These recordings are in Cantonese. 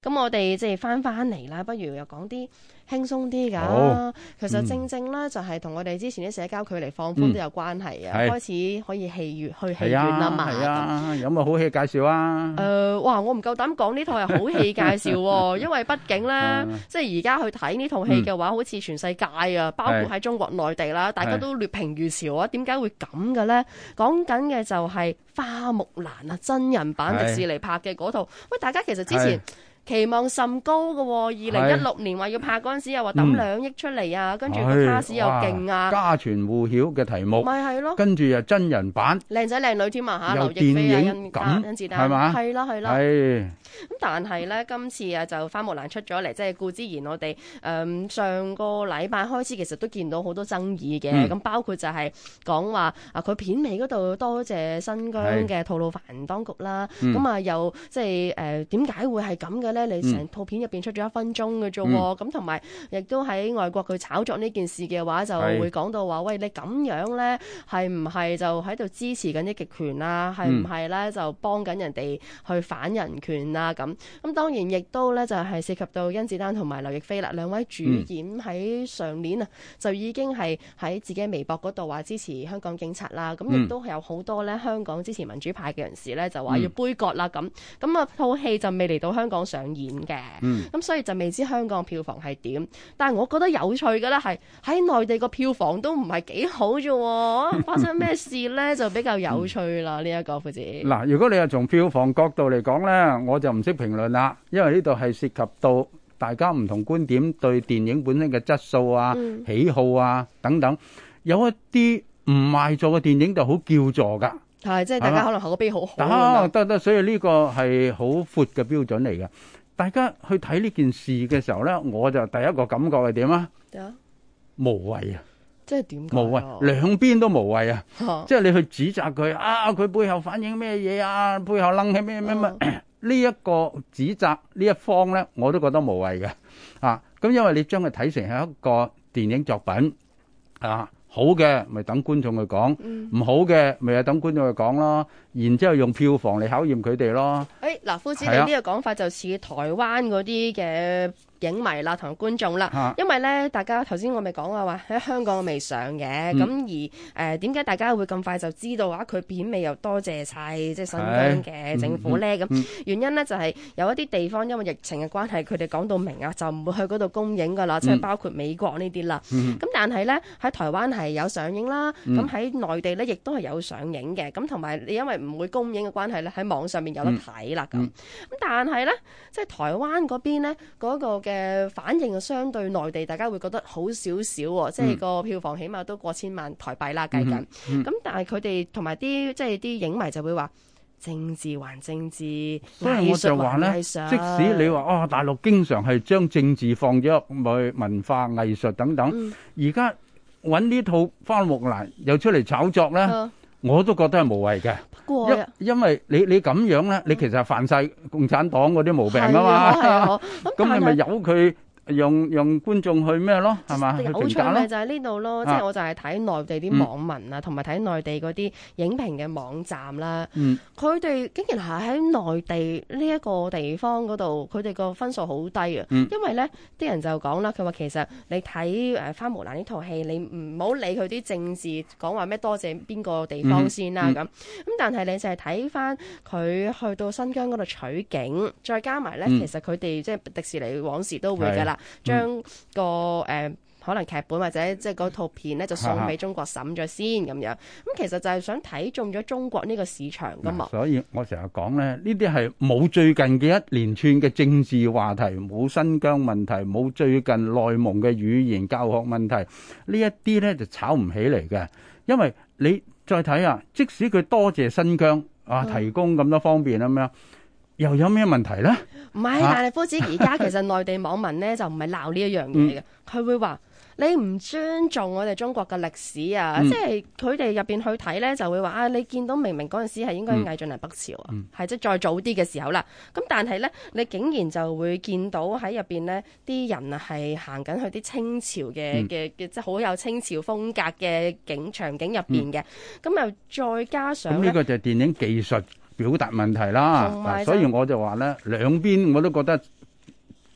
咁我哋即係翻嚟啦，不如又講啲輕鬆啲好㗎。其實正正咧就係同我哋之前啲社交距離放寬都有關係啊。開始可以去戲院啦嘛。 係啊，有冇好戲介紹啊？ 哇！我唔夠膽講呢套係好戲介紹喎，因為畢竟咧，即係而家去睇呢套戲嘅話，好似全世界啊，包括喺中國內地啦，大家都劣評如潮啊。點解會咁嘅咧？講緊嘅就係花木蘭啊，真人版迪士尼拍嘅嗰套。喂，大家其實之前期望甚高嘅喎，2016年話要拍嗰陣時又話抌2億出嚟啊，跟住個卡士又勁啊， 家傳戶曉嘅題目， 咪係咯， 跟住又真人版， 靚仔靚女添啊嚇，劉亦菲啊、甄子丹， 係嘛？ 係啦係啦。 咁但係咧，今次啊就花木蘭出咗嚟，即係顧之言我哋上個禮拜開始其實都見到好多爭議嘅，咁包括就係講話佢片尾嗰度多謝新疆嘅吐魯番當局啦，咁又即係點解會係咁嘅咧？你成套片入邊出咗1分鐘嘅啫喎，咁同埋亦都喺外國佢炒作呢件事嘅話，就會講到話喂，你咁樣咧係唔係就喺度支持緊啲極權啊？係唔係咧就幫緊人哋去反人權啊？咁當然亦都咧就係涉及到甄子丹同埋劉亦菲啦，2位主演喺上年啊就已經係喺自己微博嗰度話支持香港警察啦，咁亦都有好多咧香港支持民主派嘅人士咧就話要杯葛啦咁啊套戲就未嚟到香港上演嘅，咁所以就未知香港票房係點，但係我覺得有趣嘅咧係喺內地個票房都唔係幾好啫喎，發生咩事咧就比較有趣啦呢一個夫子。 嗱，如果你係從票房角度嚟講咧，我就唔識評論啦，因為呢度係涉及到大家唔同觀點對電影本身嘅質素啊、喜好啊等等，有一啲唔賣座嘅電影就好叫座㗎。 係，即係大家可能口碑好好。 得，所以呢個係好闊嘅標準嚟嘅。大家去睇呢件事嘅時候咧，我就第一個感覺係點啊？無謂啊！ 即係點？ 無謂，兩邊都無謂啊！即係你去指責佢啊，佢背後反映咩嘢啊？背後楞起咩呢一個指責呢一方咧，我都覺得無謂嘅啊！咁因為你將佢睇成係一個電影作品啊。好嘅，咪等觀眾去講；唔好嘅，咪係等觀眾去講咯。然之後用票房嚟考驗佢哋咯。 嗱，夫子，你呢個講法就似台灣嗰啲嘅影迷啦，同觀眾啦，因為咧，大家頭先我咪講話喺香港未上嘅，咁而點解大家會咁快就知道話佢片尾又多謝晒即係新疆嘅政府咧？咁原因咧就係有一啲地方因為疫情嘅關係，佢哋講到明啊，就唔會去嗰度公映噶啦，即係包括美國呢啲啦。咁但係咧喺台灣係有上映啦，咁喺內地咧亦都係有上映嘅，咁同埋你因為唔會公映嘅關係咧，喺網上面有得睇啦咁。但係咧，即係台灣嗰邊咧嗰個嘅反應啊，相對內地大家會覺得好少少喎，即係個票房起碼都過千萬台幣啦計緊。咁但係佢哋同埋啲即係啲影迷就會話政治還政治，藝術還藝術。 即使你話大陸經常係將政治放咗去文化藝術等等，而家揾呢套花木蘭又出嚟炒作咧，我都覺得係無謂嘅。不過因為你咁樣咧，你其實係犯晒共產黨嗰啲毛病啊嘛。咁你咪由佢用觀眾去咩咯，係嘛？ 有趣嘅就係呢度咯，即係我就係睇內地啲網民啊，同埋睇內地嗰啲影評嘅網站啦。佢哋竟然係喺內地呢一個地方嗰度，佢哋個分數好低啊。因為咧，啲人就講啦，佢話其實你睇花木蘭呢套戲，你唔好理佢啲政治講話咩多謝邊個地方先啦咁。但係你就係睇翻佢去到新疆嗰度取景，再加埋咧，其實佢哋即係迪士尼往時都會㗎啦。將個可能劇本或者即係嗰套片咧，就送俾中國審咗先咁樣。咁其實就係想睇中咗中國呢個市場噶嘛。 所以我成日講咧，呢啲係冇最近嘅一連串嘅政治話題，冇新疆問題，冇最近內蒙嘅語言教學問題，呢一啲咧就炒唔起嚟嘅。因為你再睇啊，即使佢多謝新疆提供咁多方便咁樣，又有咩問題咧？ 唔係，但係夫子而家其實內地網民咧就唔係鬧呢一樣嘢嘅，佢會話你唔尊重我哋中國嘅歷史啊！即係佢哋入邊去睇咧就會話你見到明明嗰陣時係應該魏晉南北朝啊，係即係再早啲嘅時候啦。咁但係咧，你竟然就會見到喺入邊呢啲人啊係行緊去啲清朝嘅即係好有清朝風格嘅場景入邊嘅。咁又再加上咁呢個就係電影技術表達問題啦，所以我就話咧，兩邊我都覺得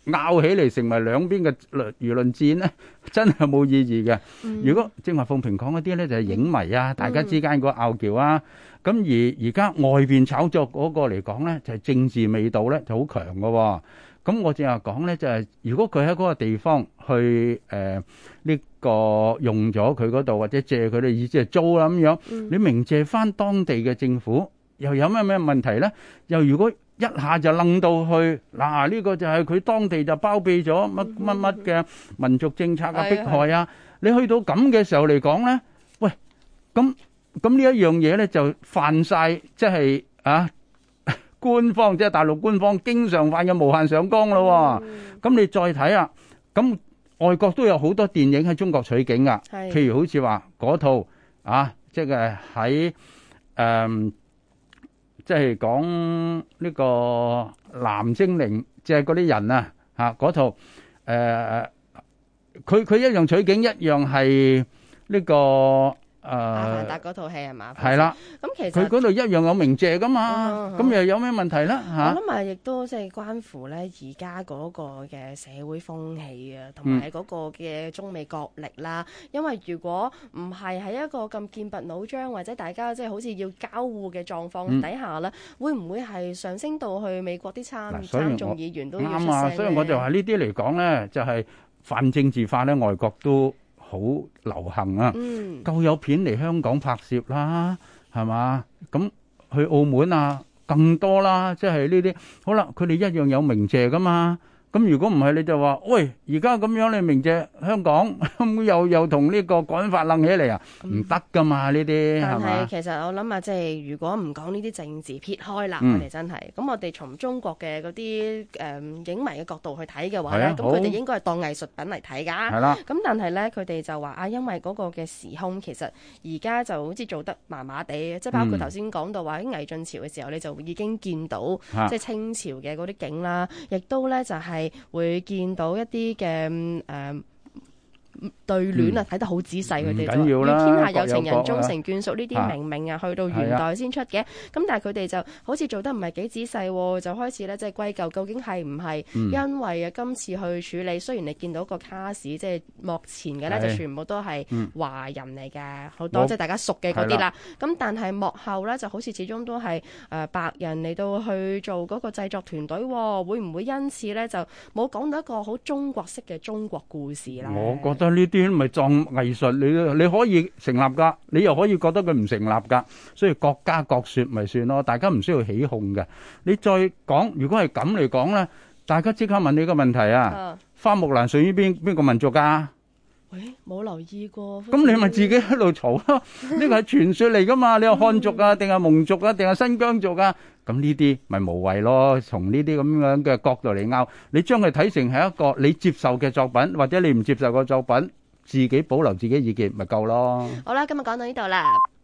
拗起嚟成為兩邊嘅輿論戰咧，真係冇意義嘅。如果正話鳳萍講嗰啲咧，就係影迷啊，大家之間個拗撬啊。咁而家外邊炒作嗰個嚟講咧，就係政治味道咧就好強嘅。咁我正話講咧，就係如果佢喺嗰個地方去呢個用咗佢嗰度，或者借佢哋意思係租啦咁樣，你明借翻當地嘅政府，又有咩問題咧？又如果一下就楞到去嗱，呢個就係佢當地就包庇咗乜嘅民族政策啊、迫害啊，你去到咁嘅時候嚟講咧，喂，咁呢一樣嘢咧就犯晒，即係啊官方即係大陸官方經常犯嘅無限上綱咯。咁你再睇下，咁外國都有好多電影喺中國取景噶，譬如好似話嗰套啊，即係喺即係講呢個藍精靈，即係嗰啲人啊嚇嗰套佢一樣取景，一樣係呢個阿凡達嗰套戲係嘛？ 係啦， 咁其實佢嗰度一樣有鳴謝噶嘛，咁又有咩問題咧嚇？ 我諗亦都即係關乎咧而家嗰個嘅社會風氣啊，同埋嗰個嘅中美角力啦。因為如果唔係喺一個咁劍拔弩張，或者大家即係好似要交互嘅狀況底下咧，會唔會係上升到去美國啲參眾議員都要出聲咧？啱啊， 所以我就話呢啲嚟講咧，就係泛政治化咧，外國都好流行啊，夠有片嚟香港拍攝啦，係嘛？咁去澳門啊，更多啦，即係呢啲好啦，佢哋一樣有鳴謝噶嘛。咁如果唔係，你就話喂，而家咁樣你鳴謝香港，又同呢個國安法楞起嚟啊？唔得噶嘛呢啲，係嘛？ 但係其實我諗啊，即係如果唔講呢啲政治撇開啦，我哋真係咁，我哋從中國嘅嗰啲影迷嘅角度去睇嘅話咧，咁佢哋應該係當藝術品嚟睇㗎。係啦。咁但係咧，佢哋就話啊，因為嗰個嘅時空其實而家就好似做得麻麻地，即係包括頭先講到話喺魏晉朝嘅時候，你就已經見到即係清朝嘅嗰啲景啦，亦都咧就係會見到一啲嘅對聯啊，睇得好仔細，佢哋就願天下有情人終成眷屬呢啲明明啊，去到元代先出嘅。咁但係佢哋就好似做得唔係幾仔細，就開始咧即係歸咎究竟係唔係因為啊今次去處理，雖然你見到個卡士即係幕前嘅咧，就全部都係華人嚟嘅，好多即係大家熟嘅嗰啲啦。咁但係幕後咧就好似始終都係白人嚟到去做嗰個製作團隊，會唔會因此咧就冇講到一個好中國式嘅中國故事啦？ 我覺得呢啲咪當藝術，你可以成立噶，你又可以覺得佢唔成立噶，所以各家各說咪算咯，大家唔需要起哄嘅。你再講，如果係咁嚟講咧，大家即刻問你個問題啊！花木蘭屬於邊個民族噶？ 喂，冇留意過。 咁你咪自己喺度嘈咯？呢個係傳說嚟噶嘛？你話漢族啊，定係蒙族啊，定係新疆族啊？咁呢啲咪無謂咯？從呢啲咁樣嘅角度嚟拗，你將佢睇成係一個你接受嘅作品，或者你唔接受嘅作品，自己保留自己意見咪夠咯。 好啦，今日講到呢度啦。